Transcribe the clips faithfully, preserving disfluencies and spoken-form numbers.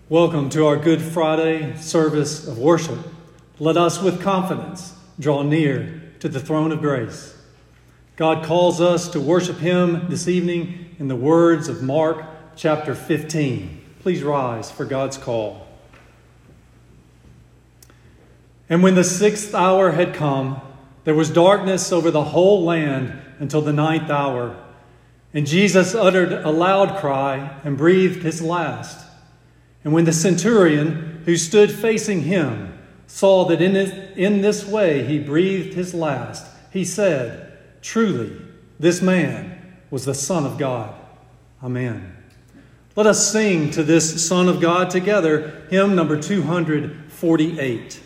Welcome to our Good Friday service of worship. Let us with confidence draw near to the throne of grace. God calls us to worship Him this evening in the words of Mark chapter fifteen. Please rise for God's call. And when the sixth hour had come, there was darkness over the whole land until the ninth hour. And Jesus uttered a loud cry and breathed his last. And when the centurion who stood facing him saw that in this, in this way he breathed his last, he said, "Truly, this man was the Son of God." Amen. Let us sing to this Son of God together, hymn number two forty-eight.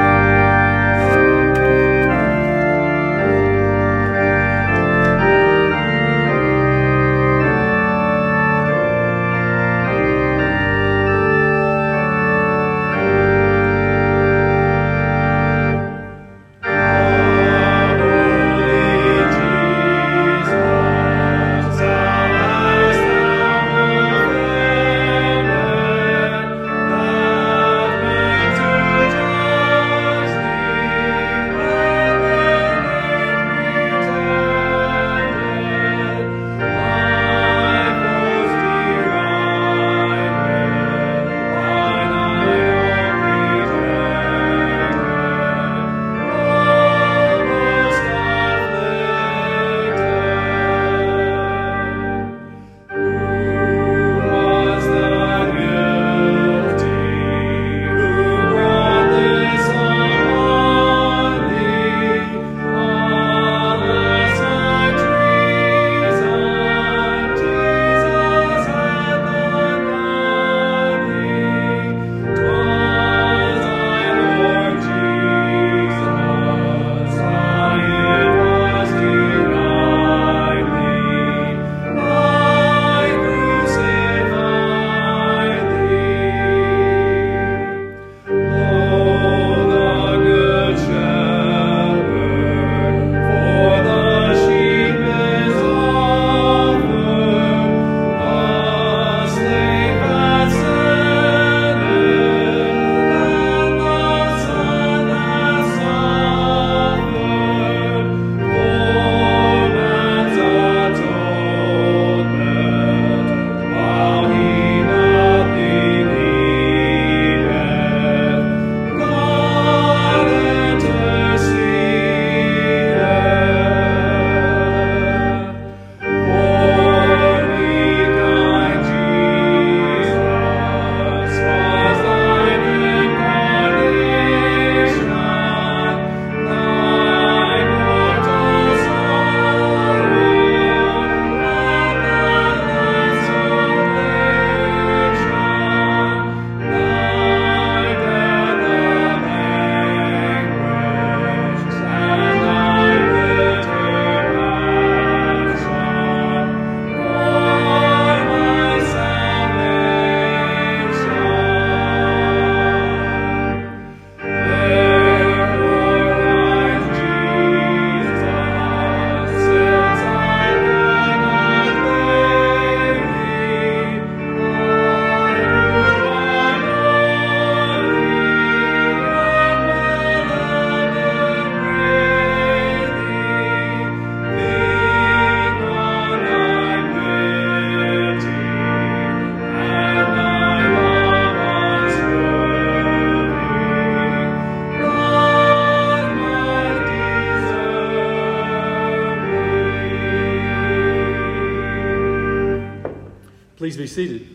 Please be seated.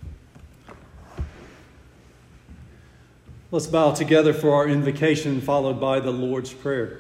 Let's bow together for our invocation, followed by the Lord's Prayer.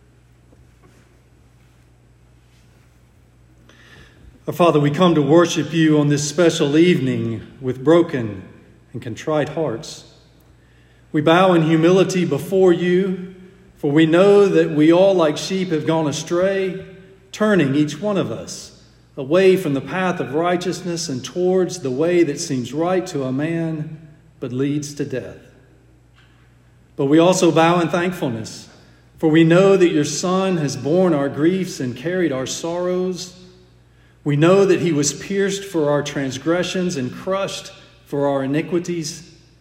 Our Father, we come to worship you on this special evening with broken and contrite hearts. We bow in humility before you, for we know that we all like sheep have gone astray, turning each one of us away from the path of righteousness and towards the way that seems right to a man, but leads to death. But we also bow in thankfulness, for we know that your Son has borne our griefs and carried our sorrows. We know that he was pierced for our transgressions and crushed for our iniquities.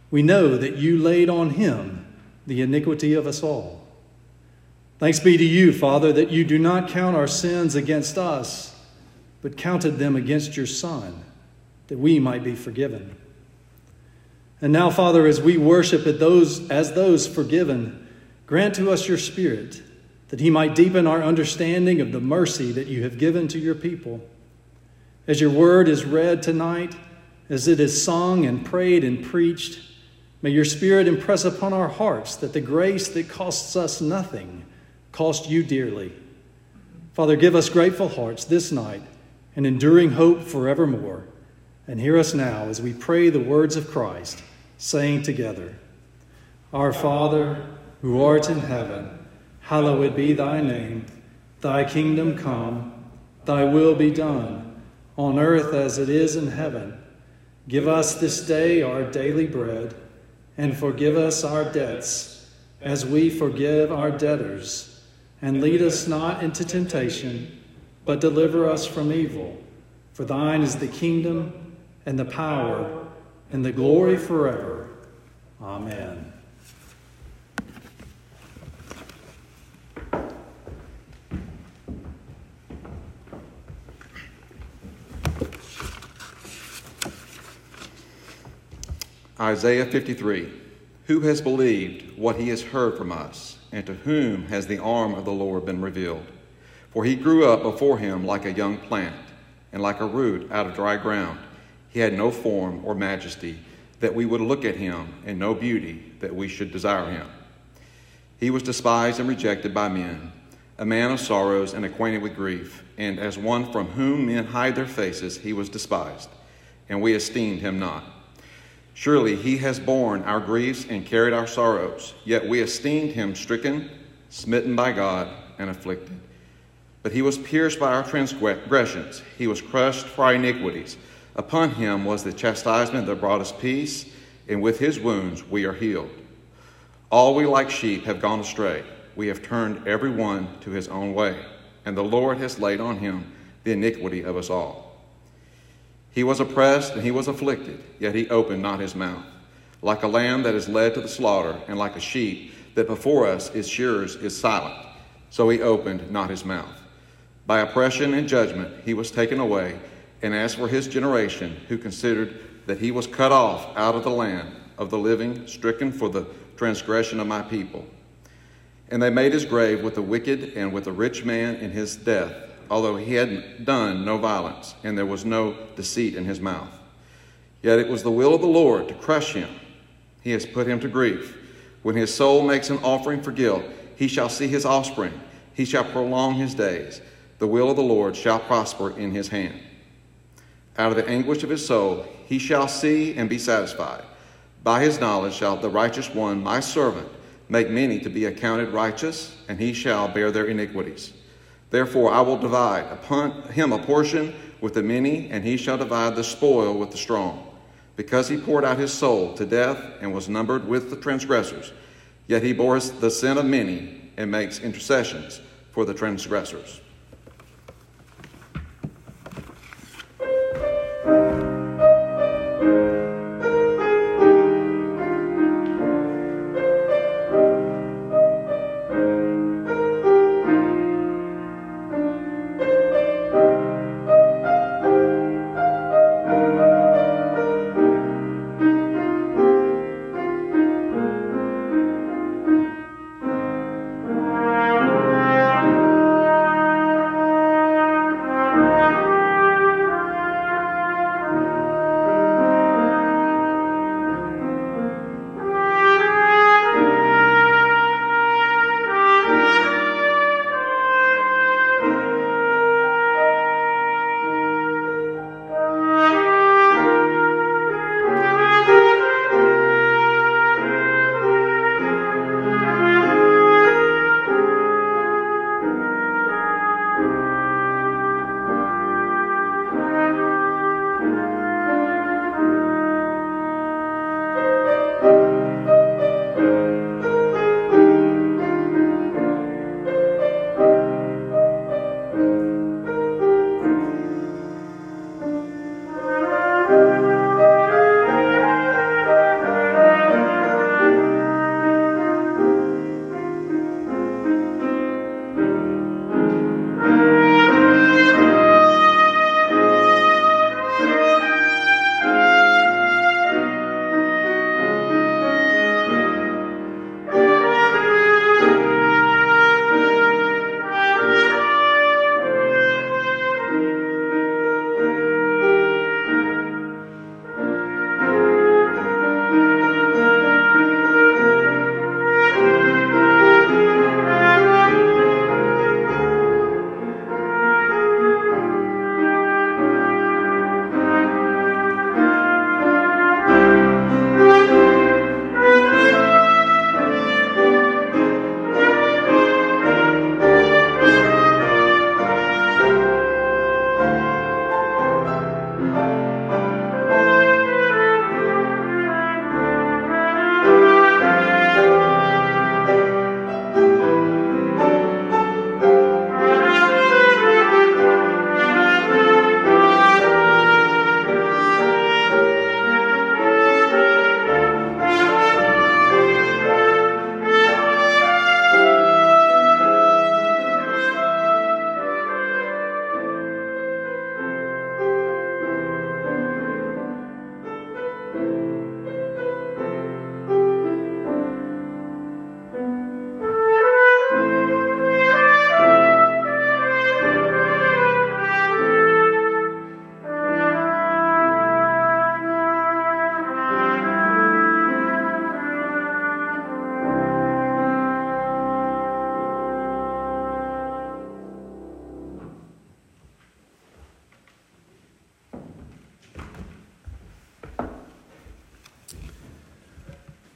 We know that you laid on him the iniquity of us all. Thanks be to you, Father, that you do not count our sins against us, but counted them against your Son, that we might be forgiven. And now, Father, as we worship at those, as those forgiven, grant to us your Spirit, that he might deepen our understanding of the mercy that you have given to your people. As your word is read tonight, as it is sung and prayed and preached, may your Spirit impress upon our hearts that the grace that costs us nothing cost you dearly. Father, give us grateful hearts this night and enduring hope forevermore. And hear us now as we pray the words of Christ, saying together, Our Father, who art in heaven, hallowed be thy name. Thy kingdom come, thy will be done, on earth as it is in heaven. Give us this day our daily bread, and forgive us our debts, as we forgive our debtors. And lead us not into temptation, but deliver us from evil. For thine is the kingdom, and the power, and the glory forever. Amen. Isaiah fifty-three. Who has believed what he has heard from us, and to whom has the arm of the Lord been revealed? For he grew up before him like a young plant, and like a root out of dry ground. He had no form or majesty, that we would look at him, and no beauty, that we should desire him. He was despised and rejected by men, a man of sorrows and acquainted with grief, and as one from whom men hide their faces, he was despised, and we esteemed him not. Surely he has borne our griefs and carried our sorrows, yet we esteemed him stricken, smitten by God, and afflicted. But he was pierced by our transgressions, he was crushed for our iniquities. Upon him was the chastisement that brought us peace, and with his wounds we are healed. All we like sheep have gone astray. We have turned every one to his own way, and the Lord has laid on him the iniquity of us all. He was oppressed and he was afflicted, yet he opened not his mouth. Like a lamb that is led to the slaughter, and like a sheep that before us its shearers is silent, so he opened not his mouth. By oppression and judgment he was taken away. And as for his generation, who considered that he was cut off out of the land of the living, stricken for the transgression of my people. And they made his grave with the wicked and with the rich man in his death, although he had done no violence, and there was no deceit in his mouth. Yet it was the will of the Lord to crush him. He has put him to grief. When his soul makes an offering for guilt, he shall see his offspring. He shall prolong his days. The will of the Lord shall prosper in his hand. Out of the anguish of his soul he shall see and be satisfied. By his knowledge shall the righteous one, my servant, make many to be accounted righteous, and he shall bear their iniquities. Therefore I will divide upon him a portion with the many, and he shall divide the spoil with the strong. Because he poured out his soul to death and was numbered with the transgressors, yet he bore the sin of many and makes intercessions for the transgressors.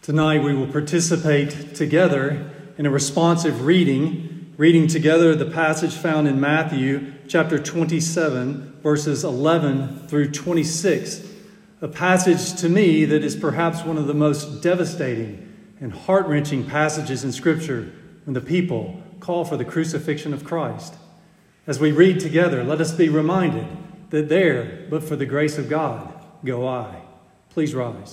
Tonight we will participate together in a responsive reading, reading together the passage found in Matthew chapter twenty-seven, verses eleven through twenty-six, a passage to me that is perhaps one of the most devastating and heart-wrenching passages in Scripture when the people call for the crucifixion of Christ. As we read together, let us be reminded that there, but for the grace of God, go I. Please rise.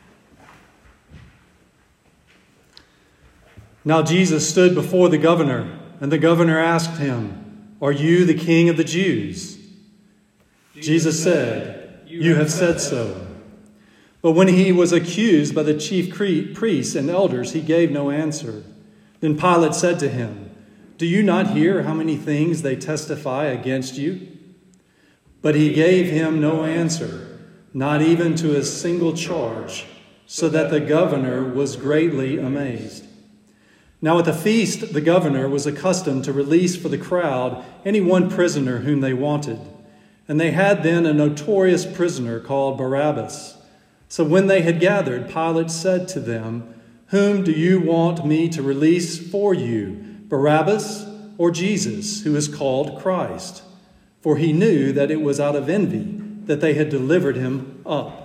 Now Jesus stood before the governor, and the governor asked him, "Are you the king of the Jews?" Jesus said, "You have said so." But when he was accused by the chief priests and elders, he gave no answer. Then Pilate said to him, "Do you not hear how many things they testify against you?" But he gave him no answer, not even to a single charge, so that the governor was greatly amazed. Now at the feast, the governor was accustomed to release for the crowd any one prisoner whom they wanted. And they had then a notorious prisoner called Barabbas. So when they had gathered, Pilate said to them, "Whom do you want me to release for you, Barabbas or Jesus, who is called Christ?" For he knew that it was out of envy that they had delivered him up.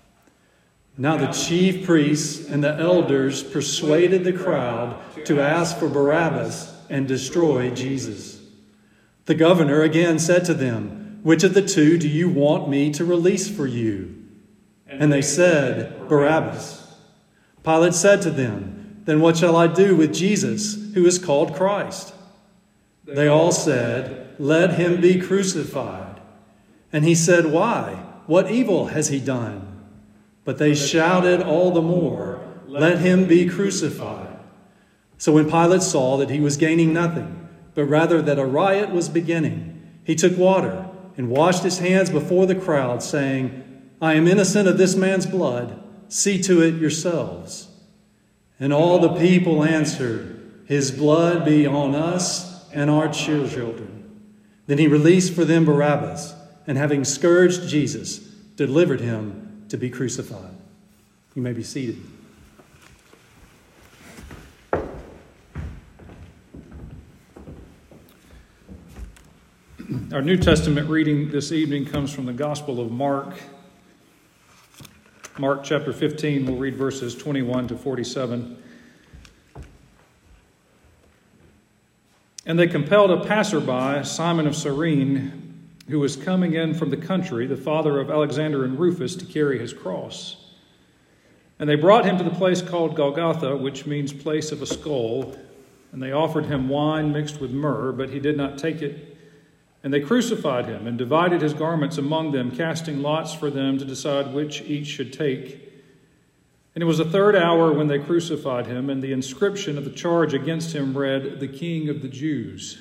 Now the chief priests and the elders persuaded the crowd to ask for Barabbas and destroy Jesus. The governor again said to them, "Which of the two do you want me to release for you?" And they said, "Barabbas." Pilate said to them, "Then what shall I do with Jesus, who is called Christ?" They all said, "Let him be crucified." And he said, "Why? What evil has he done?" But they shouted all the more, "Let him be crucified." So when Pilate saw that he was gaining nothing, but rather that a riot was beginning, he took water and washed his hands before the crowd, saying, "I am innocent of this man's blood. See to it yourselves." And all the people answered, "His blood be on us and our children." Then he released for them Barabbas, and having scourged Jesus, delivered him to be crucified. You may be seated. Our New Testament reading this evening comes from the Gospel of Mark. Mark chapter fifteen, we'll read verses twenty-one to forty-seven. And they compelled a passerby, Simon of Cyrene, who was coming in from the country, the father of Alexander and Rufus, to carry his cross. And they brought him to the place called Golgotha, which means place of a skull. And they offered him wine mixed with myrrh, but he did not take it. And they crucified him and divided his garments among them, casting lots for them to decide which each should take. And it was the third hour when they crucified him, and the inscription of the charge against him read, "The King of the Jews."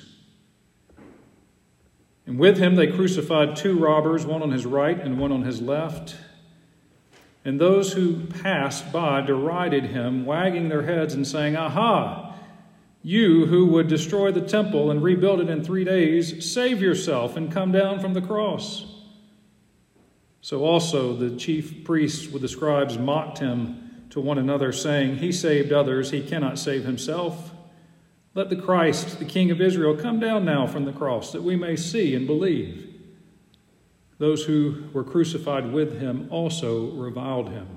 And with him they crucified two robbers, one on his right and one on his left. And those who passed by derided him, wagging their heads and saying, "Aha! You who would destroy the temple and rebuild it in three days, save yourself and come down from the cross." So also the chief priests with the scribes mocked him to one another, saying, "He saved others, he cannot save himself. Let the Christ, the King of Israel, come down now from the cross, that we may see and believe." Those who were crucified with him also reviled him.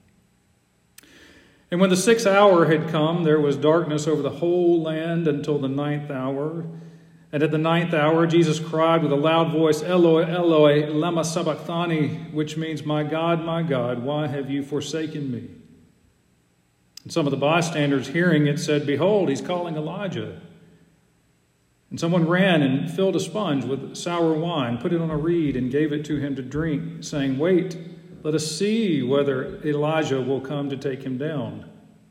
And when the sixth hour had come, there was darkness over the whole land until the ninth hour. And at the ninth hour, Jesus cried with a loud voice, "Eloi, Eloi, lama sabachthani," which means, "My God, my God, why have you forsaken me?" And some of the bystanders hearing it said, "Behold, he's calling Elijah." And someone ran and filled a sponge with sour wine, put it on a reed, and gave it to him to drink, saying, "Wait, let us see whether Elijah will come to take him down."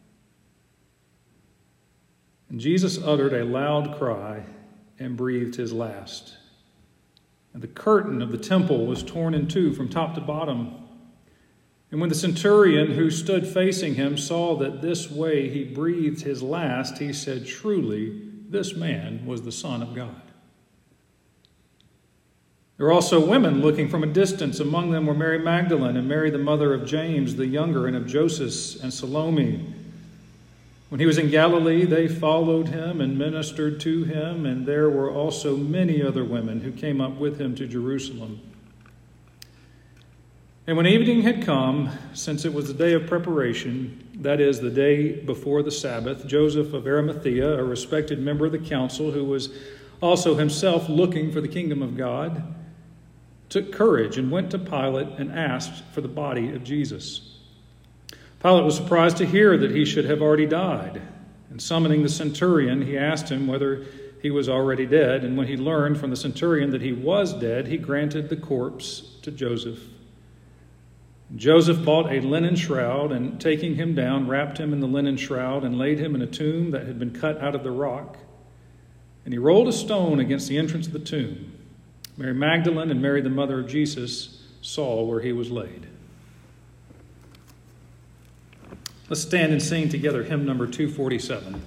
And Jesus uttered a loud cry and breathed his last. And the curtain of the temple was torn in two from top to bottom. And when the centurion who stood facing him saw that this way he breathed his last, he said, "Truly, this man was the Son of God." There were also women looking from a distance. Among them were Mary Magdalene and Mary, the mother of James the younger, and of Joseph and Salome. When he was in Galilee, they followed him and ministered to him, and there were also many other women who came up with him to Jerusalem. And when evening had come, since it was the day of preparation, that is, the day before the Sabbath, Joseph of Arimathea, a respected member of the council, who was also himself looking for the kingdom of God, took courage and went to Pilate and asked for the body of Jesus. Pilate was surprised to hear that he should have already died. And summoning the centurion, he asked him whether he was already dead. And when he learned from the centurion that he was dead, he granted the corpse to Joseph. Joseph bought a linen shroud, and taking him down, wrapped him in the linen shroud and laid him in a tomb that had been cut out of the rock. And he rolled a stone against the entrance of the tomb. Mary Magdalene and Mary, the mother of Jesus, saw where he was laid. Let's stand and sing together hymn number two forty-seven.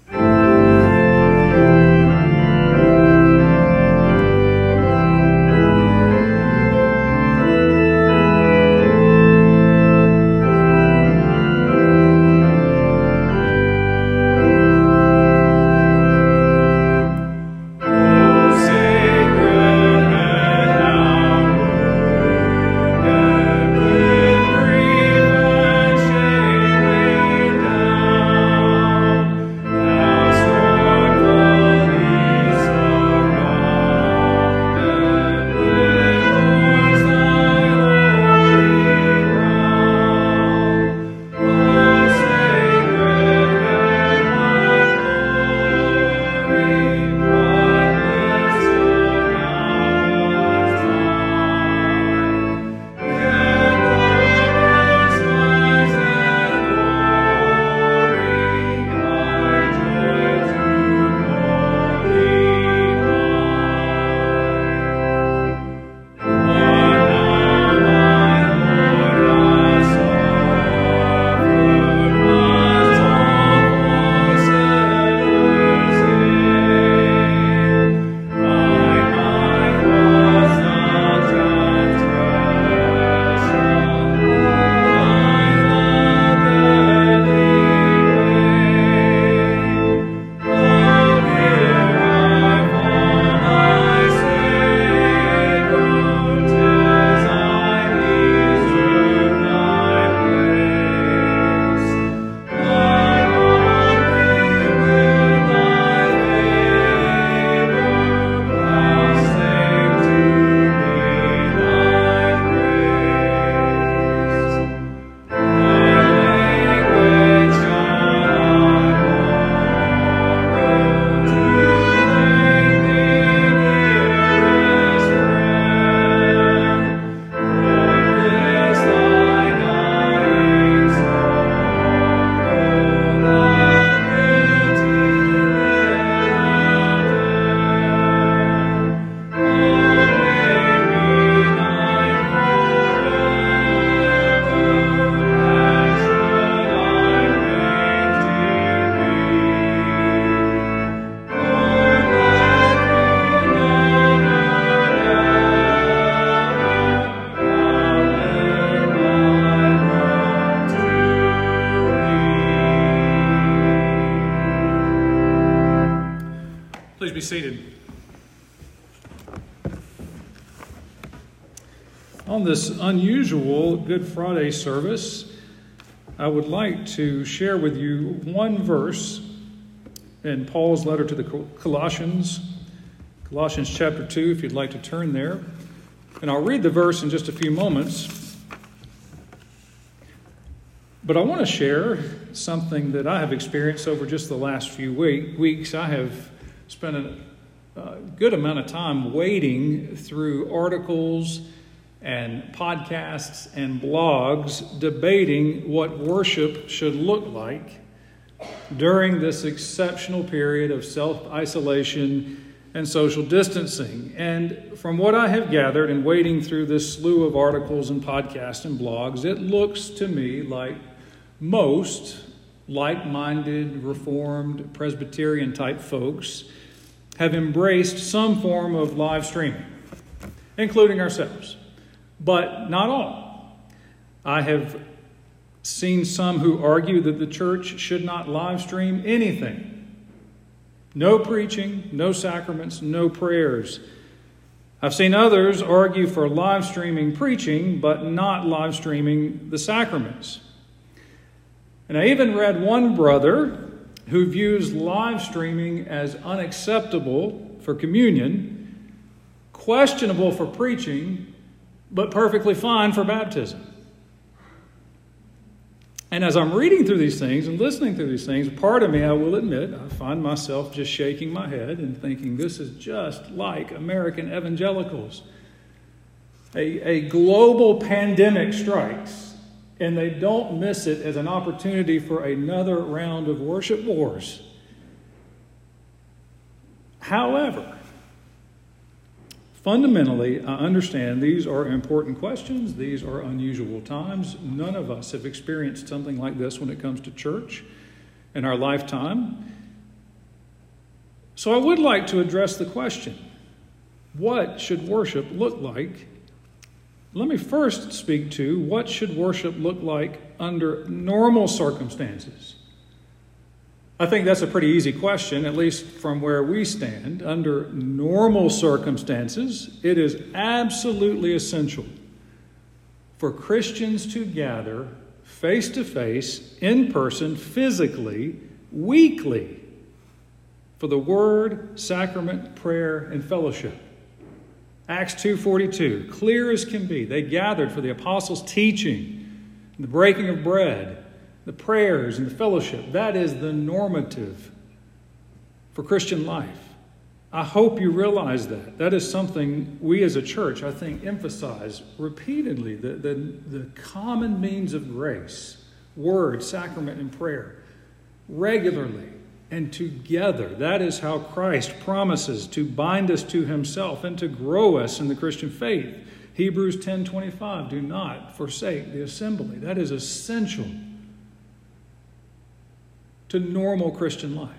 Be seated. On this unusual Good Friday service, I would like to share with you one verse in Paul's letter to the Colossians, Colossians chapter two, if you'd like to turn there. And I'll read the verse in just a few moments. But I want to share something that I have experienced over just the last few week, weeks. I have spent a, a good amount of time wading through articles and podcasts and blogs debating what worship should look like during this exceptional period of self-isolation and social distancing. And from what I have gathered in wading through this slew of articles and podcasts and blogs, it looks to me like most like-minded, Reformed, Presbyterian-type folks have embraced some form of live streaming. including ourselves, but not all. I have seen some who argue that the church should not live stream anything. No preaching, no sacraments, no prayers. I've seen others argue for live streaming preaching, but not live streaming the sacraments. And I even read one brother who views live streaming as unacceptable for communion, questionable for preaching, but perfectly fine for baptism. And as I'm reading through these things and listening through these things, part of me, I will admit, I find myself just shaking my head and thinking, this is just like American evangelicals. A, a global pandemic strikes, and they don't miss it as an opportunity for another round of worship wars. However, fundamentally, I understand these are important questions. These are unusual times. None of us have experienced something like this when it comes to church in our lifetime. So I would like to address the question, what should worship look like? Let me first speak to what should worship look like under normal circumstances. I think that's a pretty easy question, at least from where we stand. Under normal circumstances, it is absolutely essential for Christians to gather face-to-face, in person, physically, weekly, for the word, sacrament, prayer, and fellowship. Acts two forty-two, clear as can be, they gathered for the apostles' teaching, the breaking of bread, the prayers and the fellowship. That is the normative for Christian life. I hope you realize that. That is something we as a church, I think, emphasize repeatedly, the, the, the common means of grace, word, sacrament, and prayer, regularly and together. That is how Christ promises to bind us to himself and to grow us in the Christian faith. Hebrews ten twenty-five, do not forsake the assembly. That is essential to normal Christian life.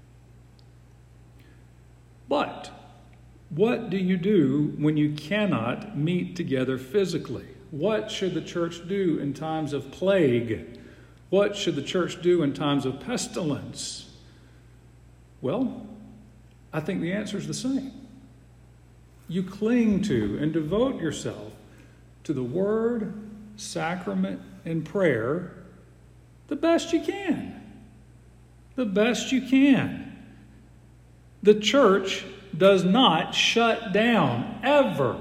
But what do you do when you cannot meet together physically? What should the church do in times of plague? What should the church do in times of pestilence? Well, I think the answer is the same. You cling to and devote yourself to the word, sacrament, and prayer the best you can. The best you can. The church does not shut down, ever.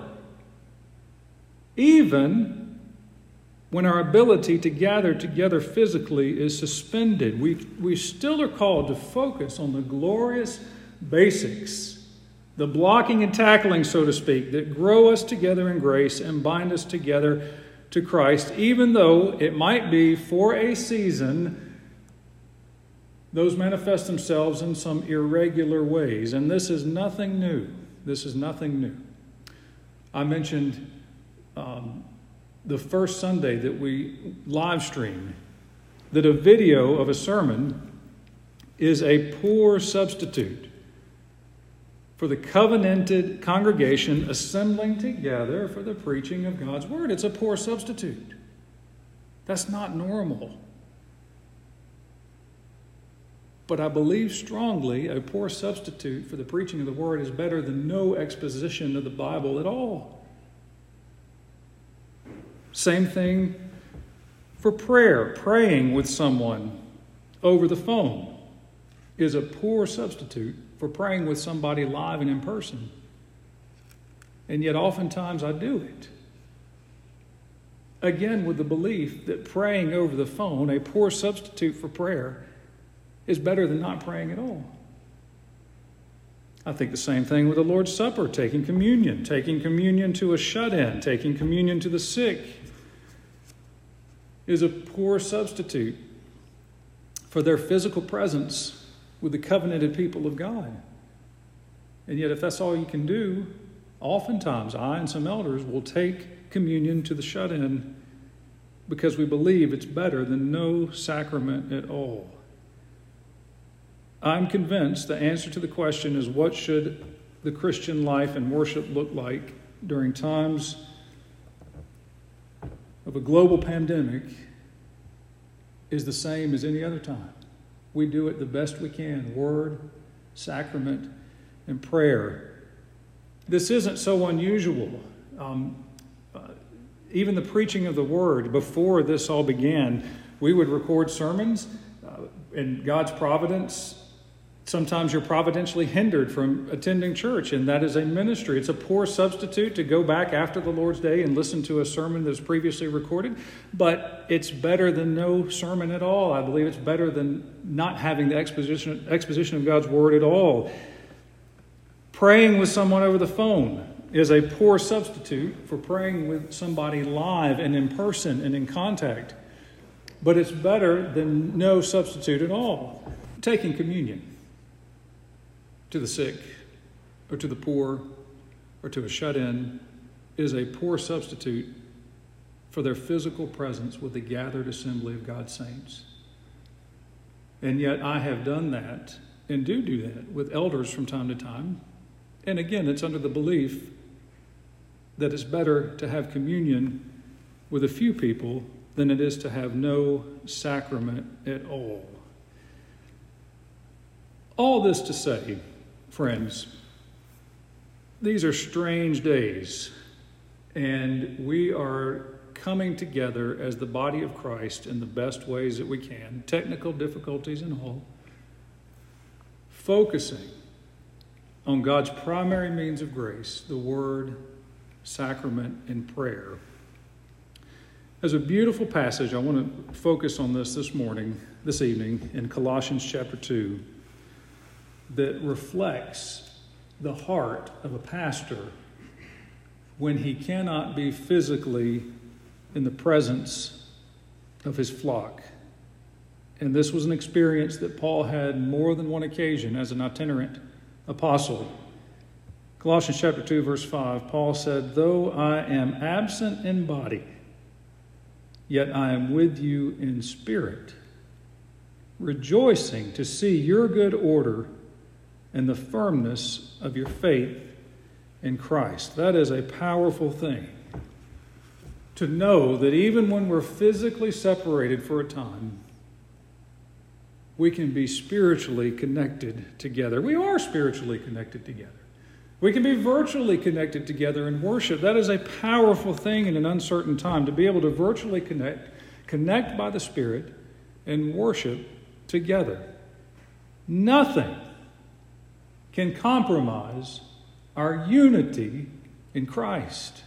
Even when our ability to gather together physically is suspended, we, we still are called to focus on the glorious basics, the blocking and tackling, so to speak, that grow us together in grace and bind us together to Christ, even though it might be for a season those manifest themselves in some irregular ways. And this is nothing new. This is nothing new. I mentioned um, the first Sunday that we live streamed that a video of a sermon is a poor substitute for the covenanted congregation assembling together for the preaching of God's word. It's a poor substitute. That's not normal. But I believe strongly a poor substitute for the preaching of the word is better than no exposition of the Bible at all. Same thing for prayer. Praying with someone over the phone is a poor substitute for praying with somebody live and in person. And yet oftentimes I do it. Again, with the belief that praying over the phone, a poor substitute for prayer, is better than not praying at all. I think the same thing with the Lord's Supper, taking communion, taking communion to a shut-in, taking communion to the sick, is a poor substitute for their physical presence with the covenanted people of God. And yet if that's all you can do, oftentimes I and some elders will take communion to the shut-in because we believe it's better than no sacrament at all. I'm convinced the answer to the question is, what should the Christian life and worship look like during times of a global pandemic is the same as any other time. We do it the best we can, word, sacrament, and prayer. This isn't so unusual. Um, uh, even the preaching of the word, before this all began, we would record sermons uh, in God's providence. Sometimes you're providentially hindered from attending church, and that is a ministry. It's a poor substitute to go back after the Lord's Day and listen to a sermon that's previously recorded, but it's better than no sermon at all. I believe it's better than not having the exposition, exposition of God's Word at all. Praying with someone over the phone is a poor substitute for praying with somebody live and in person and in contact, but it's better than no substitute at all. Taking communion to the sick, or to the poor, or to a shut-in, is a poor substitute for their physical presence with the gathered assembly of God's saints. And yet I have done that, and do do that, with elders from time to time. And again, it's under the belief that it's better to have communion with a few people than it is to have no sacrament at all. All this to say, friends, these are strange days, and we are coming together as the body of Christ in the best ways that we can, technical difficulties and all, focusing on God's primary means of grace, the Word, sacrament, and prayer. There's a beautiful passage I want to focus on this this morning, this evening, in Colossians chapter two, that reflects the heart of a pastor when he cannot be physically in the presence of his flock. And this was an experience that Paul had more than one occasion as an itinerant apostle. Colossians chapter two, verse five, Paul said, "Though I am absent in body, yet I am with you in spirit, rejoicing to see your good order and the firmness of your faith in Christ." That is a powerful thing, to know that even when we're physically separated for a time, we can be spiritually connected together. We are spiritually connected together. We can be virtually connected together in worship. That is a powerful thing in an uncertain time, to be able to virtually connect, connect by the Spirit, and worship together. Nothing can compromise our unity in Christ.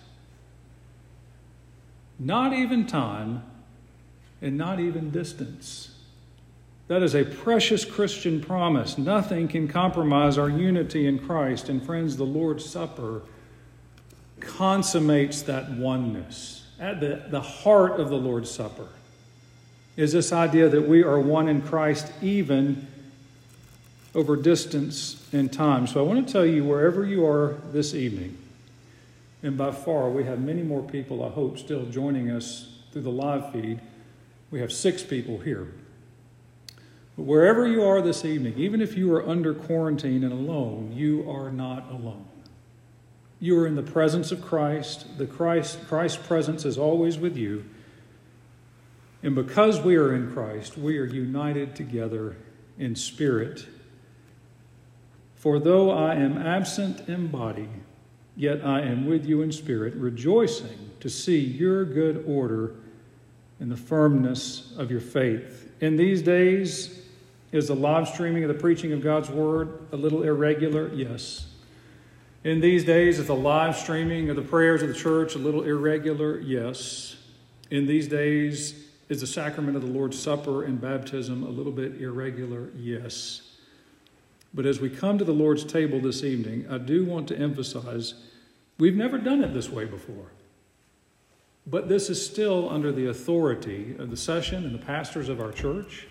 Not even time, and not even distance. That is a precious Christian promise. Nothing can compromise our unity in Christ. And friends, the Lord's Supper consummates that oneness. At the, the heart of the Lord's Supper is this idea that we are one in Christ, even over distance and time. So I want to tell you, wherever you are this evening, and by far we have many more people, I hope, still joining us through the live feed. We have six people here. But wherever you are this evening, even if you are under quarantine and alone, you are not alone. You are in the presence of Christ. The Christ, Christ's presence is always with you. And because we are in Christ, we are united together in spirit. For though I am absent in body, yet I am with you in spirit, rejoicing to see your good order and the firmness of your faith. In these days, is the live streaming of the preaching of God's Word a little irregular? Yes. In these days, is the live streaming of the prayers of the church a little irregular? Yes. In these days, is the sacrament of the Lord's Supper and baptism a little bit irregular? Yes. But as we come to the Lord's table this evening, I do want to emphasize we've never done it this way before. But this is still under the authority of the session and the pastors of our church.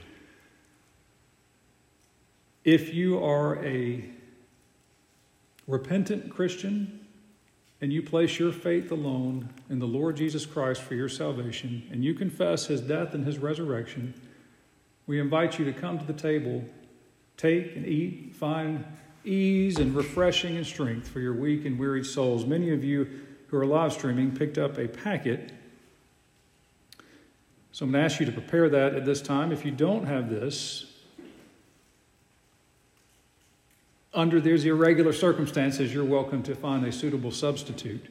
If you are a repentant Christian and you place your faith alone in the Lord Jesus Christ for your salvation, and you confess his death and his resurrection, we invite you to come to the table, take and eat, find ease and refreshing and strength for your weak and wearied souls. Many of you who are live streaming picked up a packet. So I'm going to ask you to prepare that at this time. If you don't have this, under these irregular circumstances, you're welcome to find a suitable substitute.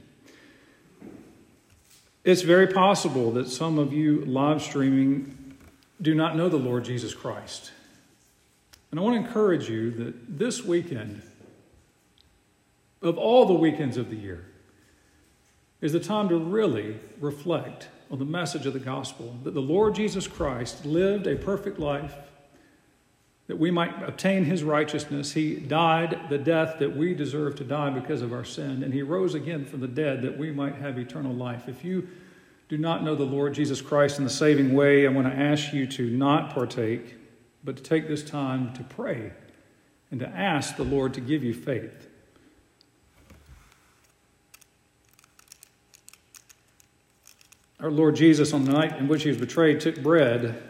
It's very possible that some of you live streaming do not know the Lord Jesus Christ. And I want to encourage you that this weekend, of all the weekends of the year, is the time to really reflect on the message of the gospel, that the Lord Jesus Christ lived a perfect life, that we might obtain his righteousness. He died the death that we deserve to die because of our sin, and he rose again from the dead that we might have eternal life. If you do not know the Lord Jesus Christ in the saving way, I want to ask you to not partake, but to take this time to pray and to ask the Lord to give you faith. Our Lord Jesus, on the night in which he was betrayed, took bread.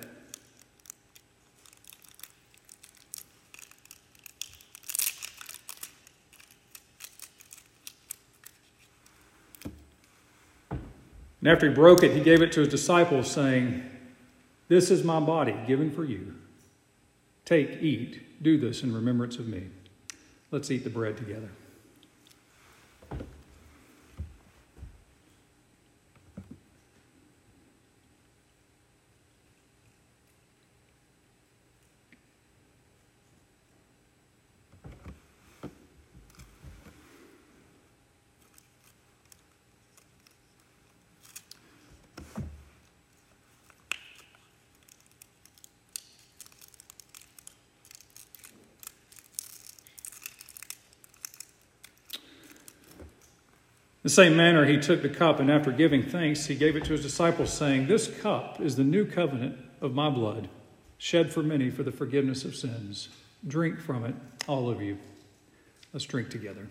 And after he broke it, he gave it to his disciples, saying, "This is my body given for you. Take, eat, do this in remembrance of me." Let's eat the bread together. In the same manner, he took the cup, and after giving thanks, he gave it to his disciples, saying, "This cup is the new covenant of my blood, shed for many for the forgiveness of sins. Drink from it, all of you." Let's drink together.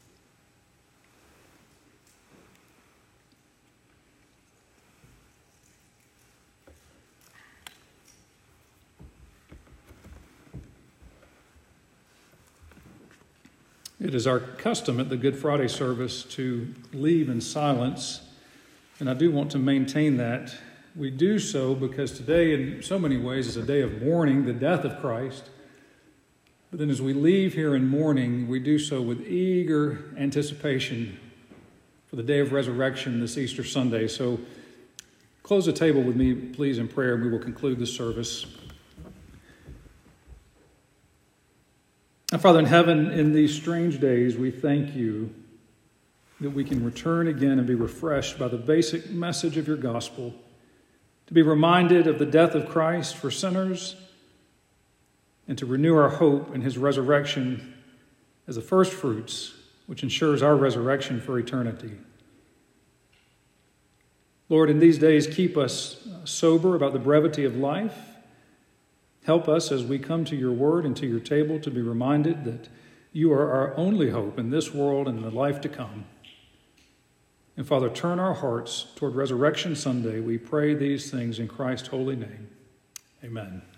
It is our custom at the Good Friday service to leave in silence, and I do want to maintain that. We do so because today, in so many ways, is a day of mourning the death of Christ. But then as we leave here in mourning, we do so with eager anticipation for the day of resurrection this Easter Sunday. So close the table with me, please, in prayer, and we will conclude this service. And Father in heaven, in these strange days, we thank you that we can return again and be refreshed by the basic message of your gospel, to be reminded of the death of Christ for sinners, and to renew our hope in his resurrection as the first fruits, which ensures our resurrection for eternity. Lord, in these days, keep us sober about the brevity of life. Help us as we come to your word and to your table to be reminded that you are our only hope in this world and in the life to come. And Father, turn our hearts toward Resurrection Sunday. We pray these things in Christ's holy name. Amen.